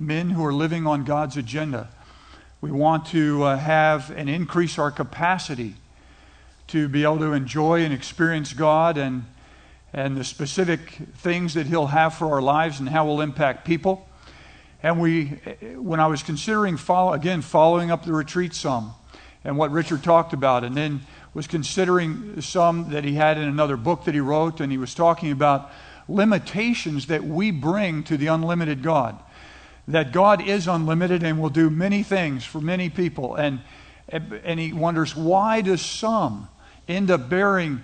men who are living on God's agenda. We want to have and increase our capacity to be able to enjoy and experience God and the specific things that He'll have for our lives and how we'll impact people. And when I was considering following up the retreat some and what Richard talked about, and then was considering some that he had in another book that he wrote, and he was talking about limitations that we bring to the unlimited God. That God is unlimited and will do many things for many people. And he wonders, why does some end up bearing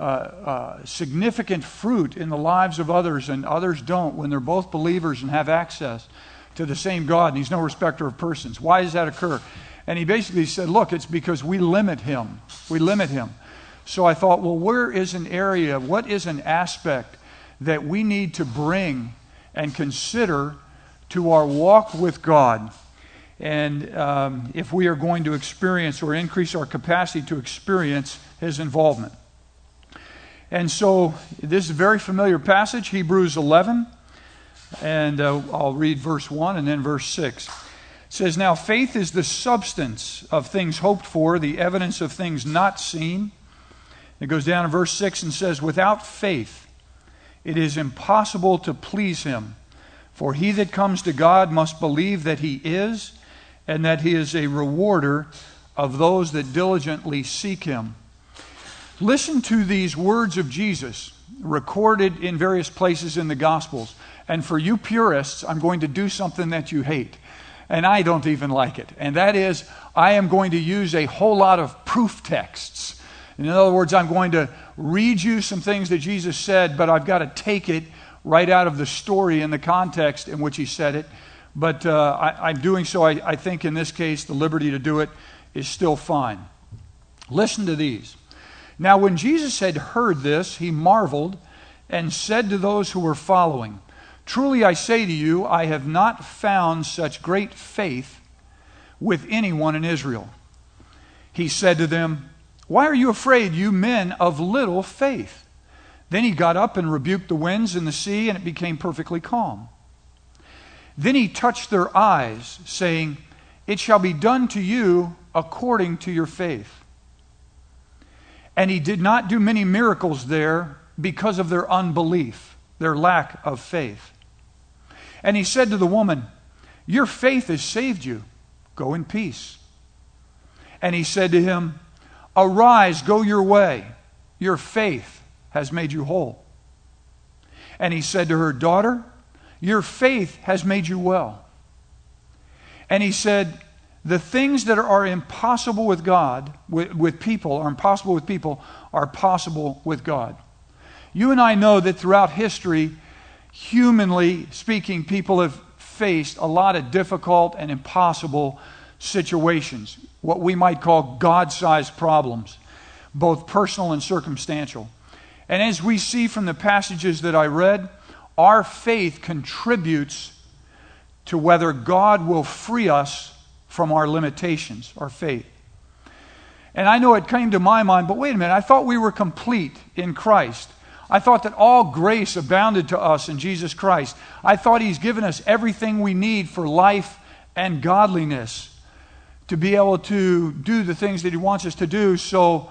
significant fruit in the lives of others and others don't, when they're both believers and have access to the same God, and He's no respecter of persons? Why does that occur? And he basically said, look, it's because we limit Him. We limit Him. So I thought, well, where is an area, what is an aspect that we need to bring and consider to our walk with God? And if we are going to experience or increase our capacity to experience His involvement. And so this is a very familiar passage, Hebrews 11. And I'll read verse 1 and then verse 6. It says, now faith is the substance of things hoped for, the evidence of things not seen. It goes down to verse 6 and says, without faith it is impossible to please Him. For he that comes to God must believe that He is, and that He is a rewarder of those that diligently seek Him. Listen to these words of Jesus recorded in various places in the Gospels. And for you purists, I'm going to do something that you hate. And I don't even like it. And that is, I am going to use a whole lot of proof texts. In other words, I'm going to read you some things that Jesus said, but I've got to take it right out of the story and the context in which He said it. But I'm doing so, I think in this case, the liberty to do it is still fine. Listen to these. Now when Jesus had heard this, He marveled and said to those who were following, truly I say to you, I have not found such great faith with anyone in Israel. He said to them, why are you afraid, you men of little faith? Then He got up and rebuked the winds and the sea, and it became perfectly calm. Then He touched their eyes, saying, it shall be done to you according to your faith. And He did not do many miracles there because of their unbelief, their lack of faith. And He said to the woman, your faith has saved you. Go in peace. And He said to him, arise, go your way. Your faith has made you whole. And He said to her, daughter, your faith has made you well. And He said, the things that are impossible with God, with people, are impossible with people, are possible with God. You and I know that throughout history, humanly speaking, people have faced a lot of difficult and impossible situations, what we might call God-sized problems, both personal and circumstantial. And as we see from the passages that I read, our faith contributes to whether God will free us from our limitations, our faith. And I know it came to my mind, but wait a minute, I thought we were complete in Christ. I thought that all grace abounded to us in Jesus Christ. I thought He's given us everything we need for life and godliness to be able to do the things that He wants us to do. So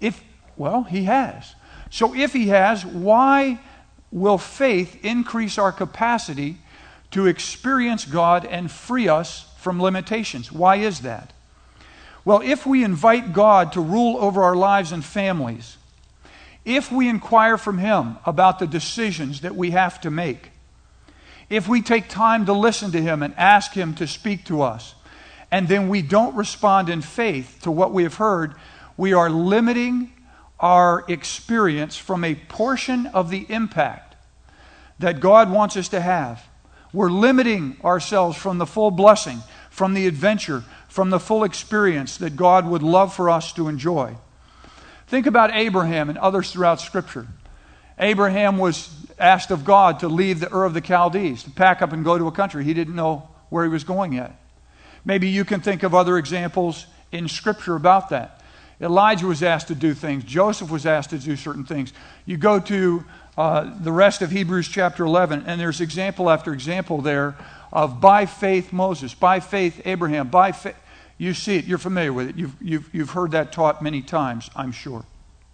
He has. So if He has, why will faith increase our capacity to experience God and free us from limitations? Why is that? Well, if we invite God to rule over our lives and families, if we inquire from Him about the decisions that we have to make, if we take time to listen to Him and ask Him to speak to us, and then we don't respond in faith to what we have heard, we are limiting our experience from a portion of the impact that God wants us to have. We're limiting ourselves from the full blessing, from the adventure, from the full experience that God would love for us to enjoy. Think about Abraham and others throughout Scripture. Abraham was asked of God to leave the Ur of the Chaldees, to pack up and go to a country he didn't know where he was going yet. Maybe you can think of other examples in Scripture about that. Elijah was asked to do things. Joseph was asked to do certain things. You go to the rest of Hebrews chapter 11, and there's example after example there of by faith Moses, by faith Abraham, by faith. You see it. You're familiar with it. You've heard that taught many times, I'm sure.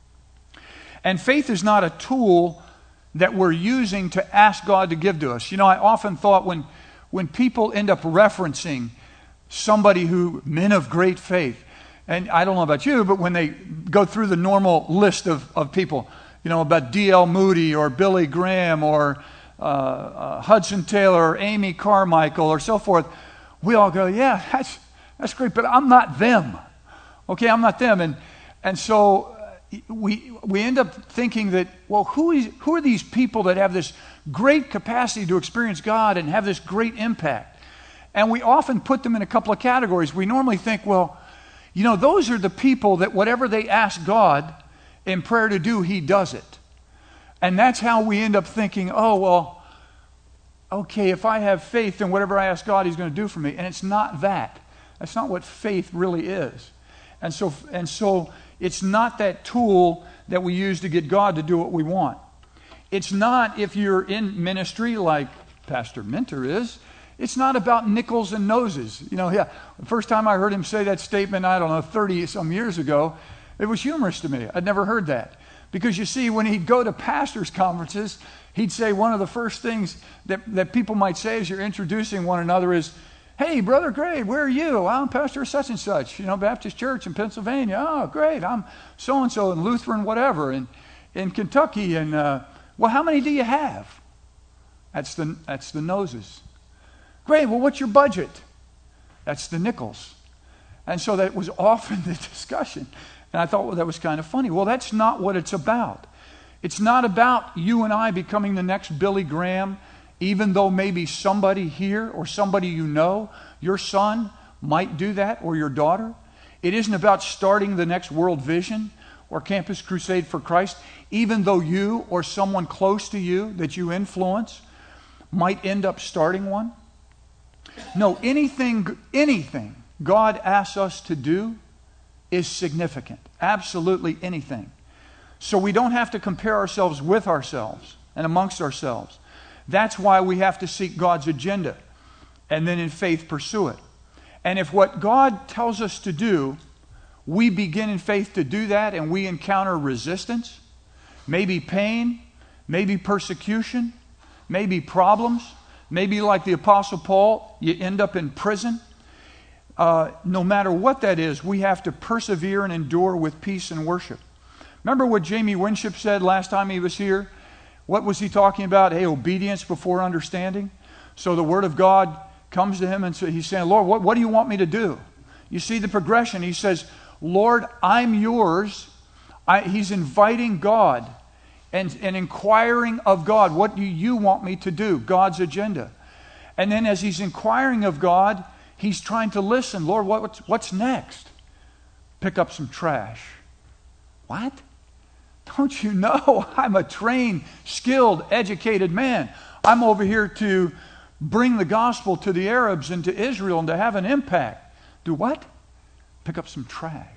And faith is not a tool that we're using to ask God to give to us. You know, I often thought when people end up referencing somebody who, men of great faith, and I don't know about you, but when they go through the normal list of people, you know, about D.L. Moody or Billy Graham or Hudson Taylor or Amy Carmichael or so forth, we all go, yeah, that's great, but I'm not them. Okay, I'm not them. And so we end up thinking that, well, who are these people that have this great capacity to experience God and have this great impact? And we often put them in a couple of categories. We normally think, well, you know, those are the people that whatever they ask God in prayer to do, He does it. And that's how we end up thinking, oh, well, okay, if I have faith, then whatever I ask God, He's going to do for me. And it's not that. That's not what faith really is. And so it's not that tool that we use to get God to do what we want. It's not, if you're in ministry like Pastor Minter is, it's not about nickels and noses. You know, yeah, the first time I heard him say that statement, I don't know, 30-some years ago, it was humorous to me. I'd never heard that. Because you see, when he'd go to pastors' conferences, he'd say one of the first things that people might say as you're introducing one another is, hey, Brother Gray, where are you? I'm pastor of such and such, you know, Baptist Church in Pennsylvania. Oh, great. I'm so-and-so in Lutheran whatever in Kentucky. And, well, how many do you have? That's the noses. Great. Well, what's your budget? That's the nickels. And so that was often the discussion. And I thought, well, that was kind of funny. Well, that's not what it's about. It's not about you and I becoming the next Billy Graham, even though maybe somebody here or somebody you know, your son might do that, or your daughter. It isn't about starting the next World Vision or Campus Crusade for Christ, even though you or someone close to you that you influence might end up starting one. No, anything God asks us to do is significant. Absolutely anything. So we don't have to compare ourselves with ourselves and amongst ourselves. That's why we have to seek God's agenda and then in faith pursue it. And if what God tells us to do, we begin in faith to do that and we encounter resistance, maybe pain, maybe persecution, maybe problems, maybe like the Apostle Paul, you end up in prison. No matter what that is, we have to persevere and endure with peace and worship. Remember what Jamie Winship said last time he was here? What was he talking about? Hey, obedience before understanding. So the Word of God comes to him and so he's saying, Lord, what do you want me to do? You see the progression. He says, Lord, I'm yours. He's inviting God and inquiring of God. What do you want me to do? God's agenda. And then as he's inquiring of God, he's trying to listen. Lord, what's next? Pick up some trash. What? Don't you know I'm a trained, skilled, educated man? I'm over here to bring the gospel to the Arabs and to Israel and to have an impact. Do what? Pick up some trash.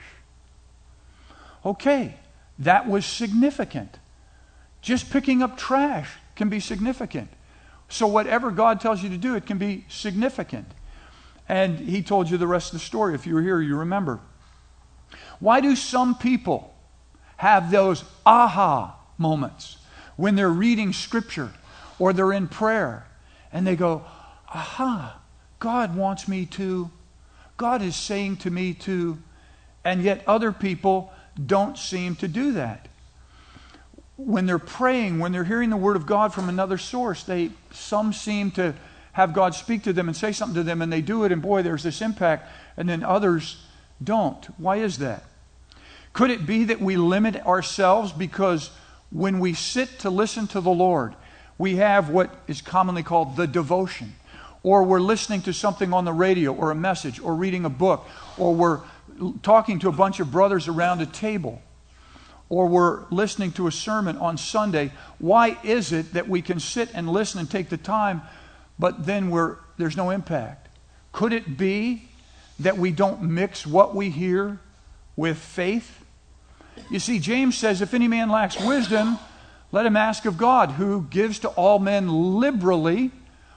Okay, that was significant. Just picking up trash can be significant. So whatever God tells you to do, it can be significant. And he told you the rest of the story. If you were here, you remember. Why do some people have those aha moments when they're reading Scripture or they're in prayer and they go, aha, God wants me to, God is saying to me to, and yet other people don't seem to do that. When they're praying, when they're hearing the Word of God from another source, some seem to have God speak to them and say something to them, and they do it, and boy, there's this impact, and then others don't. Why is that? Could it be that we limit ourselves because when we sit to listen to the Lord, we have what is commonly called the devotion, or we're listening to something on the radio or a message or reading a book, or we're talking to a bunch of brothers around a table, or we're listening to a sermon on Sunday. Why is it that we can sit and listen and take the time, but then there's no impact? Could it be that we don't mix what we hear with faith? You see, James says, if any man lacks wisdom, let him ask of God, who gives to all men liberally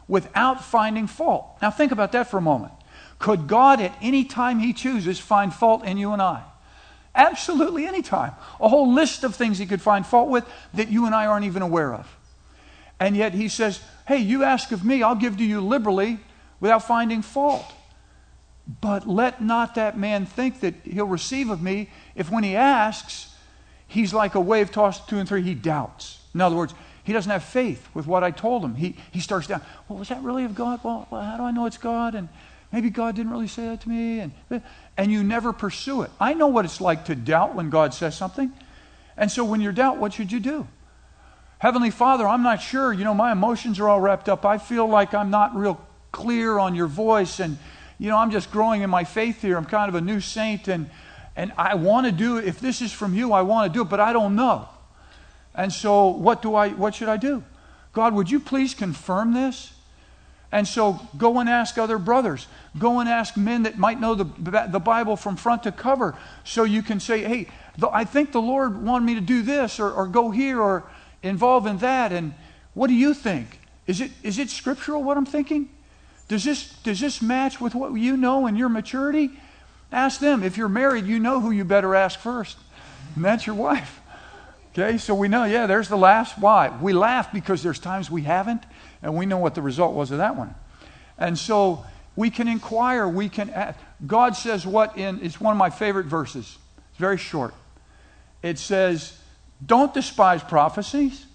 without finding fault. Now think about that for a moment. Could God at any time he chooses find fault in you and I? Absolutely any time. A whole list of things he could find fault with that you and I aren't even aware of. And yet he says, hey, you ask of me, I'll give to you liberally without finding fault. But let not that man think that he'll receive of me if when he asks, he's like a wave tossed to and fro, he doubts. In other words, he doesn't have faith with what I told him. He starts down, well, was that really of God? Well, how do I know it's God? And maybe God didn't really say that to me. And you never pursue it. I know what it's like to doubt when God says something. And so when you're doubt, what should you do? Heavenly Father, I'm not sure. My emotions are all wrapped up. I feel like I'm not real clear on your voice. And, I'm just growing in my faith here. I'm kind of a new saint. And I want to do it. If this is from you, I want to do it. But I don't know. And so what should I do? God, would you please confirm this? And so go and ask other brothers. Go and ask men that might know the Bible from front to cover. So you can say, hey, I think the Lord wanted me to do this or go here or involve in that. And what do you think? Is it scriptural what I'm thinking? Does this match with what you know and your maturity? Ask them. If you're married, you know who you better ask first. And that's your wife. Okay, so we know, there's the last. Why? We laugh because there's times we haven't, and we know what the result was of that one. And so we can inquire, we can ask. God says it's one of my favorite verses. It's very short. It says, don't despise prophecies.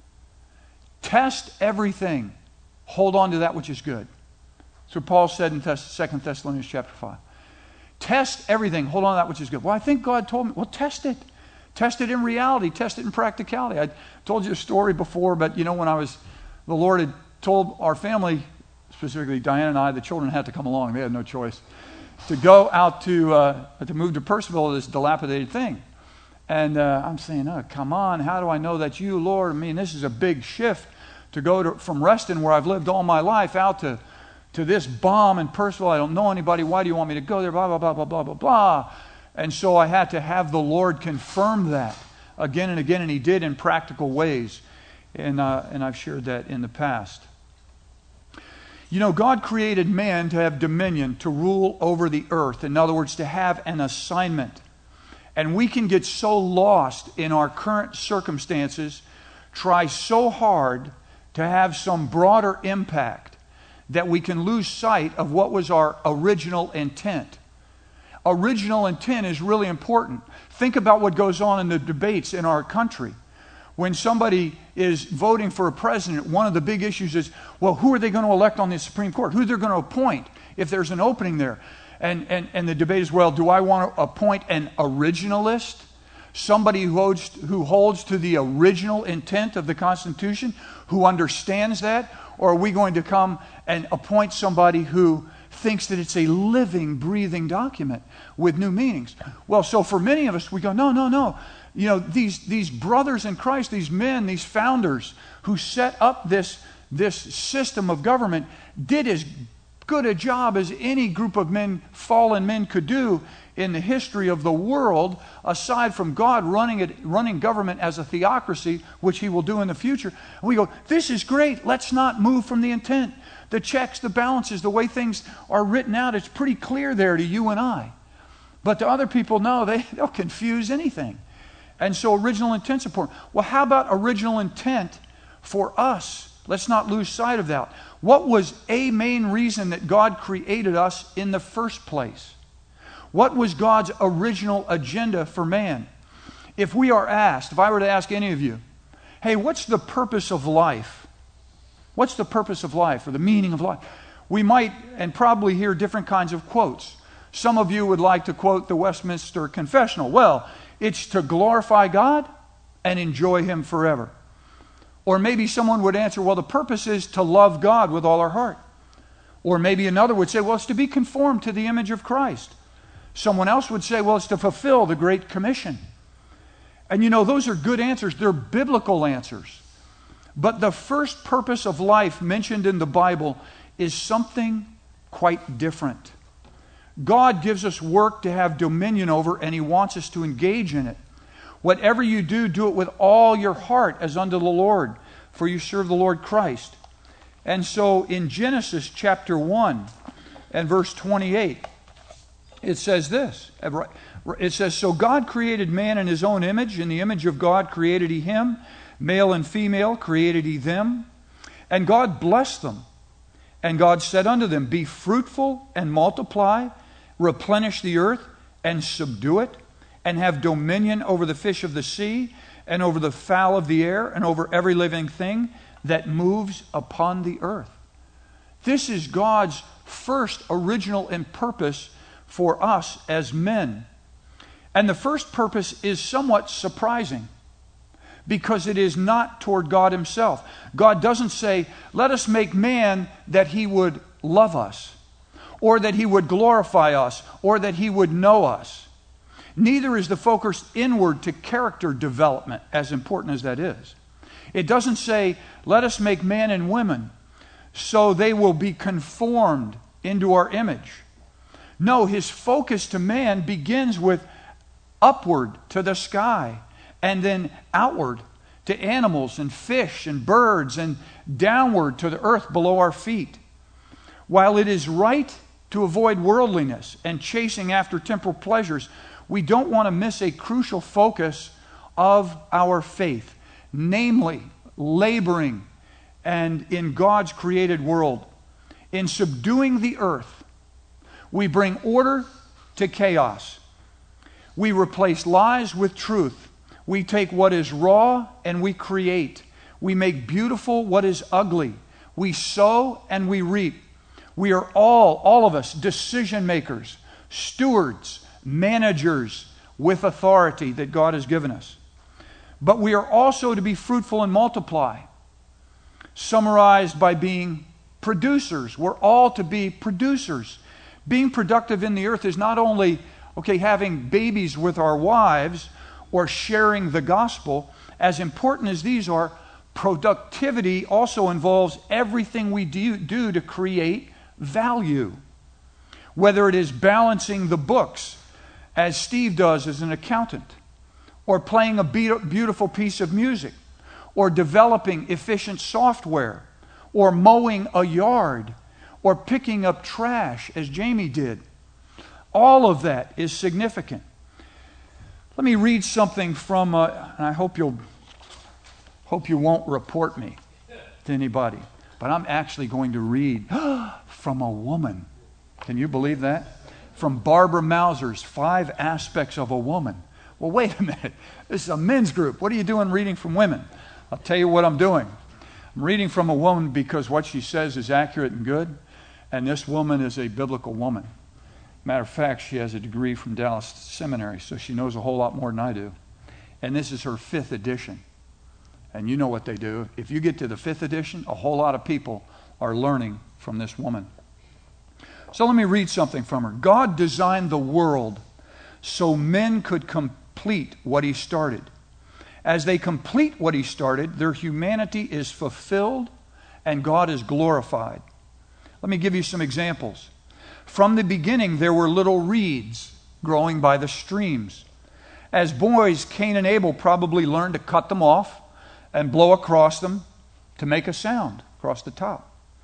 Test everything. Hold on to that which is good. That's what Paul said in 2 Thessalonians chapter 5. Test everything. Hold on to that which is good. Well, I think God told me. Well, test it. Test it in reality. Test it in practicality. I told you a story before, but when the Lord had told our family, specifically Diane and I, the children had to come along. They had no choice to go out to move to Percival, this dilapidated thing. And I'm saying, oh, come on. How do I know that's you, Lord? I mean, this is a big shift to go from Reston, where I've lived all my life, out to this bomb in Percival. I don't know anybody. Why do you want me to go there? Blah, blah, blah, blah, blah, blah, blah. And so I had to have the Lord confirm that again and again, and He did in practical ways. And I've shared that in the past. God created man to have dominion, to rule over the earth. In other words, to have an assignment. And we can get so lost in our current circumstances, try so hard to have some broader impact, that we can lose sight of what was our original intent. Original intent is really important. Think about what goes on in the debates in our country. When somebody is voting for a president, one of the big issues is, well, who are they going to elect on the Supreme Court? Who they're going to appoint if there's an opening there? And the debate is, well, do I want to appoint an originalist? Somebody who holds to the original intent of the Constitution, who understands that? Or are we going to come and appoint somebody who thinks that it's a living, breathing document with new meanings? Well, so for many of us, we go, no. These brothers in Christ, these men, these founders who set up this system of government did as good a job as any group of men, fallen men, could do in the history of the world, aside from God running government as a theocracy, which He will do in the future. And we go, this is great. Let's not move from the intent. The checks, the balances, the way things are written out, it's pretty clear there to you and I. But to other people, no, they'll confuse anything. And so original intent's important. Well, how about original intent for us? Let's not lose sight of that. What was a main reason that God created us in the first place? What was God's original agenda for man? If I were to ask any of you, hey, what's the purpose of life? What's the purpose of life, or the meaning of life? We might and probably hear different kinds of quotes. Some of you would like to quote the Westminster Confessional. Well, it's to glorify God and enjoy Him forever. Or maybe someone would answer, well, the purpose is to love God with all our heart. Or maybe another would say, well, it's to be conformed to the image of Christ. Someone else would say, well, it's to fulfill the Great Commission. And those are good answers. They're biblical answers. But the first purpose of life mentioned in the Bible is something quite different. God gives us work to have dominion over, and He wants us to engage in it. Whatever you do, do it with all your heart as unto the Lord, for you serve the Lord Christ. And so in Genesis chapter 1 and verse 28, it says this. It says, so God created man in his own image. In the image of God created he him. Male and female created he them. And God blessed them. And God said unto them, be fruitful and multiply, replenish the earth and subdue it, and have dominion over the fish of the sea, and over the fowl of the air, and over every living thing that moves upon the earth. This is God's first original and purpose for us as men. And the first purpose is somewhat surprising, because it is not toward God himself. God doesn't say, let us make man that he would love us, or that he would glorify us, or that he would know us. Neither is the focus inward to character development, as important as that is. It doesn't say, let us make man and women so they will be conformed into our image. No, his focus to man begins with upward to the sky, and then outward to animals and fish and birds, and downward to the earth below our feet. While it is right to avoid worldliness and chasing after temporal pleasures, we don't want to miss a crucial focus of our faith, namely laboring and in God's created world. In subduing the earth, we bring order to chaos. We replace lies with truth. We take what is raw and we create. We make beautiful what is ugly. We sow and we reap. We are all of us, decision makers, stewards, managers with authority that God has given us. But we are also to be fruitful and multiply, summarized by being producers. We're all to be producers. Being productive in the earth is not only, having babies with our wives or sharing the gospel. As important as these are, productivity also involves everything we do to create value. Whether it is balancing the books, as Steve does as an accountant, or playing a beautiful piece of music, or developing efficient software, or mowing a yard, or picking up trash, as Jamie did. All of that is significant. Let me read something from, and I hope you won't report me to anybody, but I'm actually going to read from a woman. Can you believe that? From Barbara Mauser's 5 Aspects of a Woman. Well, wait a minute. This is a men's group. What are you doing reading from women? I'll tell you what I'm doing. I'm reading from a woman because what she says is accurate and good, and this woman is a biblical woman. Matter of fact, she has a degree from Dallas Seminary, so she knows a whole lot more than I do. And this is her 5th edition. And you know what they do. If you get to the 5th edition, a whole lot of people are learning from this woman. So let me read something from her. God designed the world so men could complete what he started. As they complete what he started, their humanity is fulfilled and God is glorified. Let me give you some examples. From the beginning, there were little reeds growing by the streams. As boys, Cain and Abel probably learned to cut them off and blow across them to make a sound across the top.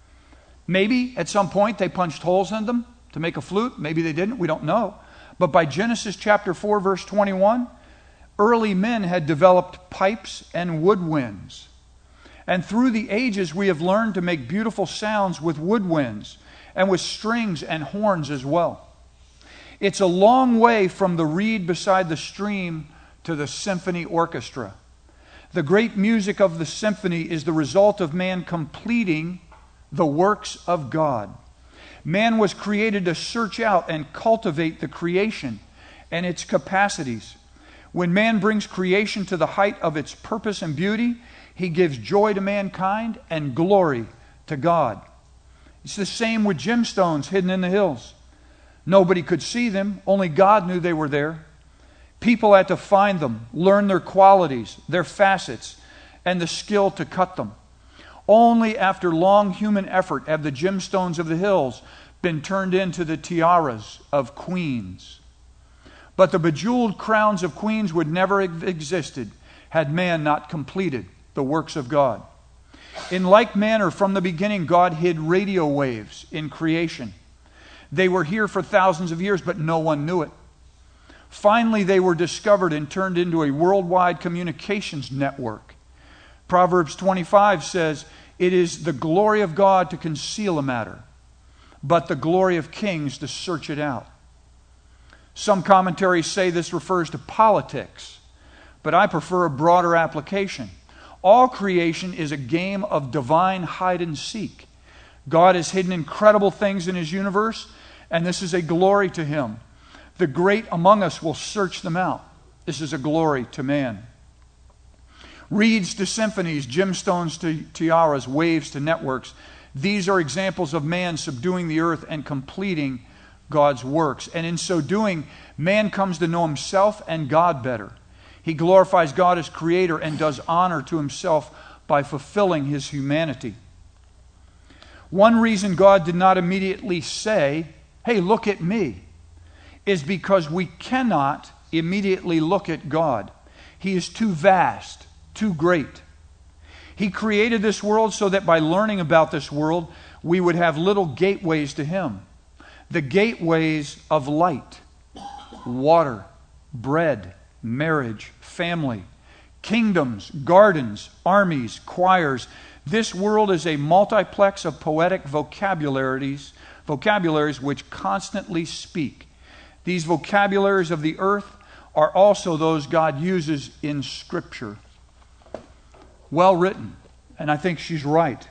Maybe at some point they punched holes in them to make a flute. Maybe they didn't. We don't know. But by Genesis chapter 4, verse 21, early men had developed pipes and woodwinds. And through the ages, we have learned to make beautiful sounds with woodwinds and with strings and horns as well. It's a long way from the reed beside the stream to the symphony orchestra. The great music of the symphony is the result of man completing the works of God. Man was created to search out and cultivate the creation and its capacities. When man brings creation to the height of its purpose and beauty, he gives joy to mankind and glory to God. It's the same with gemstones hidden in the hills. Nobody could see them. Only God knew they were there. People had to find them, learn their qualities, their facets, and the skill to cut them. Only after long human effort have the gemstones of the hills been turned into the tiaras of queens. But the bejeweled crowns of queens would never have existed had man not completed the works of God. In like manner, from the beginning, God hid radio waves in creation. They were here for thousands of years, but no one knew it. Finally, they were discovered and turned into a worldwide communications network. Proverbs 25 says, "It is the glory of God to conceal a matter, but the glory of kings to search it out." Some commentaries say this refers to politics, but I prefer a broader application. All creation is a game of divine hide and seek. God has hidden incredible things in His universe, and this is a glory to Him. The great among us will search them out. This is a glory to man. Reeds to symphonies, gemstones to tiaras, waves to networks. These are examples of man subduing the earth and completing God's works. And in so doing, man comes to know himself and God better. He glorifies God as creator and does honor to himself by fulfilling his humanity. One reason God did not immediately say, "Hey, look at me," is because we cannot immediately look at God. He is too vast, too great. He created this world so that by learning about this world, we would have little gateways to Him. The gateways of light, water, bread, marriage, family, kingdoms, gardens, armies, choirs. This world is a multiplex of poetic vocabularies which constantly speak. These vocabularies of the earth are also those God uses in Scripture. Well written, and I think she's right.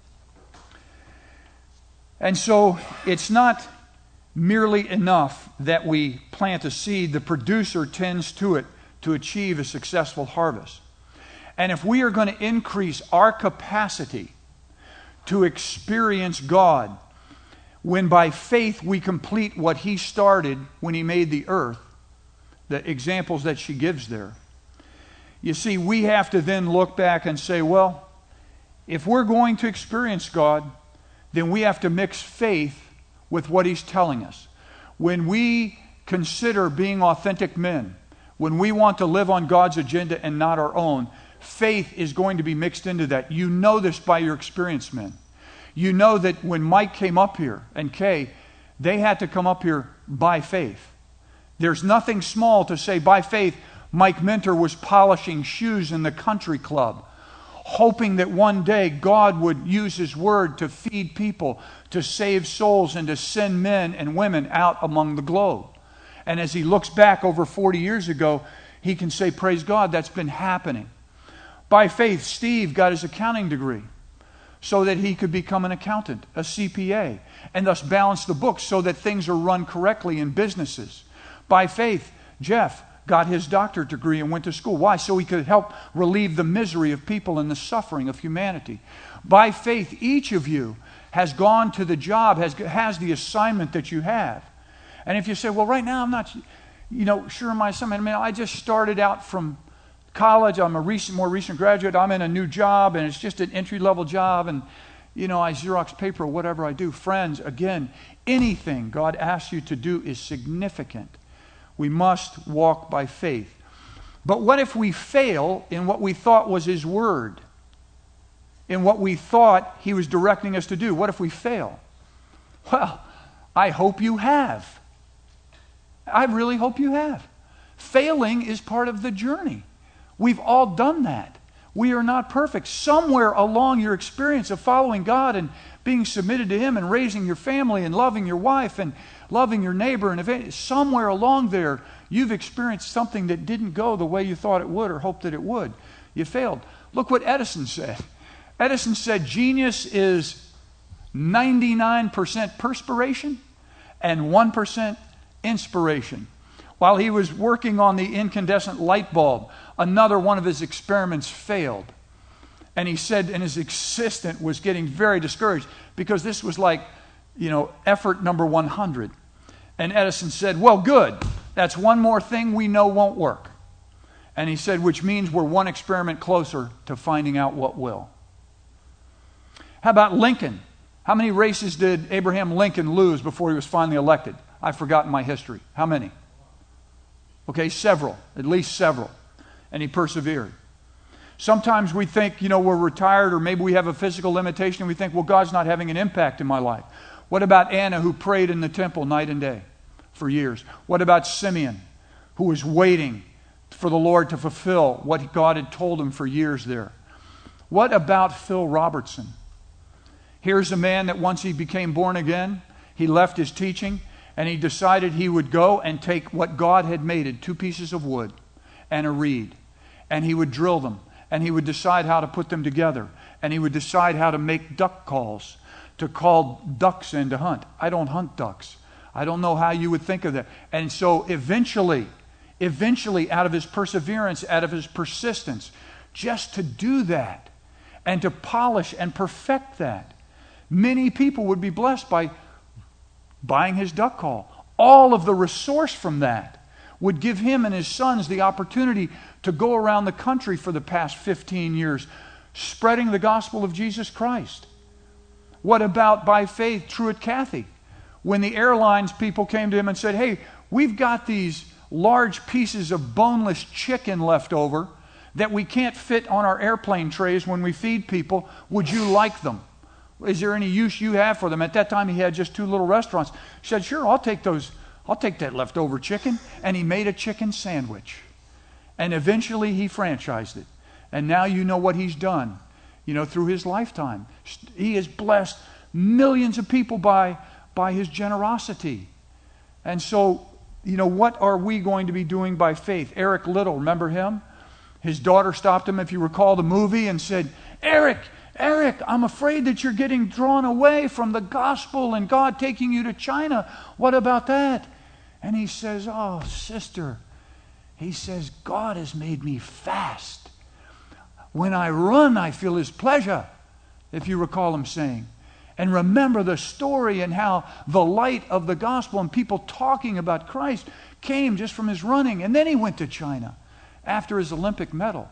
And so it's not merely enough that we plant a seed. The producer tends to it to achieve a successful harvest. And if we are going to increase our capacity to experience God, when by faith we complete what He started when He made the earth, the examples that she gives there, you see, we have to then look back and say, well, if we're going to experience God, then we have to mix faith with what He's telling us. When we consider being authentic men, when we want to live on God's agenda and not our own, faith is going to be mixed into that. You know this by your experience, men. You know that when Mike came up here and Kay, they had to come up here by faith. There's nothing small to say by faith. Mike Minter was polishing shoes in the country club, hoping that one day God would use His word to feed people, to save souls, and to send men and women out among the globe. And as he looks back over 40 years ago, he can say, praise God, that's been happening. By faith, Steve got his accounting degree so that he could become an accountant, a CPA, and thus balance the books so that things are run correctly in businesses. By faith, Jeff got his doctorate degree and went to school. Why? So he could help relieve the misery of people and the suffering of humanity. By faith, each of you has gone to the job, has the assignment that you have. And if you say, well, right now I'm not, sure of my assignment. I just started out from college. I'm a more recent graduate. I'm in a new job, and it's just an entry-level job, and, I Xerox paper or whatever I do. Friends, again, anything God asks you to do is significant. We must walk by faith. But what if we fail in what we thought was His word? In what we thought He was directing us to do? What if we fail? Well, I hope you have. I really hope you have. Failing is part of the journey. We've all done that. We are not perfect. Somewhere along your experience of following God and being submitted to Him and raising your family and loving your wife and loving your neighbor, and somewhere along there, you've experienced something that didn't go the way you thought it would or hoped that it would. You failed. Look what Edison said. Edison said genius is 99% perspiration and 1% inspiration. While he was working on the incandescent light bulb, another one of his experiments failed. And he said, and his assistant was getting very discouraged because this was like, effort number 100. And Edison said, well, good. That's one more thing we know won't work. And he said, which means we're one experiment closer to finding out what will. How about Lincoln? How many races did Abraham Lincoln lose before he was finally elected? I've forgotten my history. How many? Okay, several. At least several. And he persevered. Sometimes we think, we're retired, or maybe we have a physical limitation, and we think, well, God's not having an impact in my life. What about Anna, who prayed in the temple night and day for years? What about Simeon, who was waiting for the Lord to fulfill what God had told him for years there? What about Phil Robertson? Here's a man that once he became born again, he left his teaching, and he decided he would go and take what God had made, 2 pieces of wood and a reed, and he would drill them, and he would decide how to put them together, and he would decide how to make duck calls, to call ducks in to hunt. I don't hunt ducks. I don't know how you would think of that. And so eventually, out of his perseverance, out of his persistence, just to do that and to polish and perfect that, many people would be blessed by buying his duck call. All of the resource from that would give him and his sons the opportunity to go around the country for the past 15 years, spreading the gospel of Jesus Christ. What about, by faith, Truett Cathy? When the airlines people came to him and said, hey, we've got these large pieces of boneless chicken left over that we can't fit on our airplane trays when we feed people. Would you like them? Is there any use you have for them? At that time, he had just 2 little restaurants. He said, sure, I'll take that leftover chicken. And he made a chicken sandwich. And eventually he franchised it. And now you know what he's done, through his lifetime. He has blessed millions of people by his generosity. And so, what are we going to be doing by faith? Eric Little, remember him? His daughter stopped him, if you recall the movie, and said, Eric, I'm afraid that you're getting drawn away from the gospel and God taking you to China. What about that? And he says, oh, sister, he says, God has made me fast. When I run, I feel his pleasure, if you recall him saying. And remember the story and how the light of the gospel and people talking about Christ came just from his running. And then he went to China after his Olympic medal.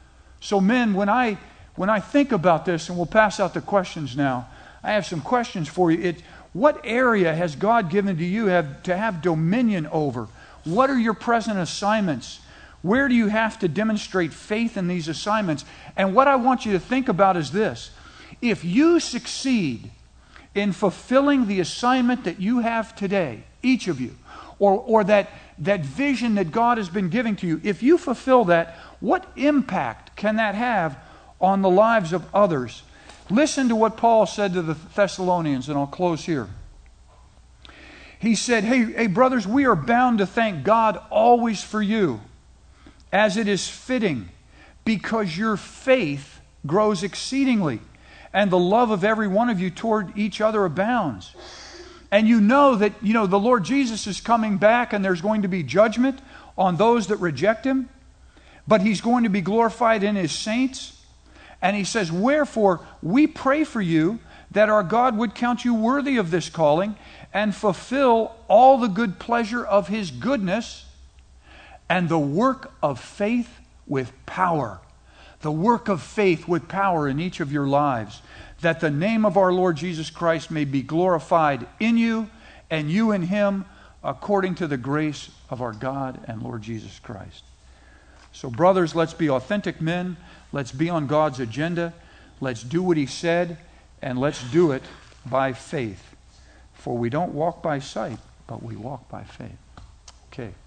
So men, when I think about this, and we'll pass out the questions now, I have some questions for you. What area has God given to you to have dominion over? What are your present assignments? Where do you have to demonstrate faith in these assignments? And what I want you to think about is this. If you succeed in fulfilling the assignment that you have today, each of you, or that vision that God has been giving to you, if you fulfill that, what impact can that have on the lives of others? Listen to what Paul said to the Thessalonians, and I'll close here. He said, hey brothers, we are bound to thank God always for you, as it is fitting, because your faith grows exceedingly, and the love of every one of you toward each other abounds. And you know that, the Lord Jesus is coming back, and there's going to be judgment on those that reject him, but he's going to be glorified in his saints. And he says, wherefore, we pray for you that our God would count you worthy of this calling and fulfill all the good pleasure of his goodness and the work of faith with power. The work of faith with power in each of your lives, that the name of our Lord Jesus Christ may be glorified in you and you in him, according to the grace of our God and Lord Jesus Christ. So brothers, let's be authentic men. Let's be on God's agenda. Let's do what he said, and let's do it by faith. For we don't walk by sight, but we walk by faith. Okay.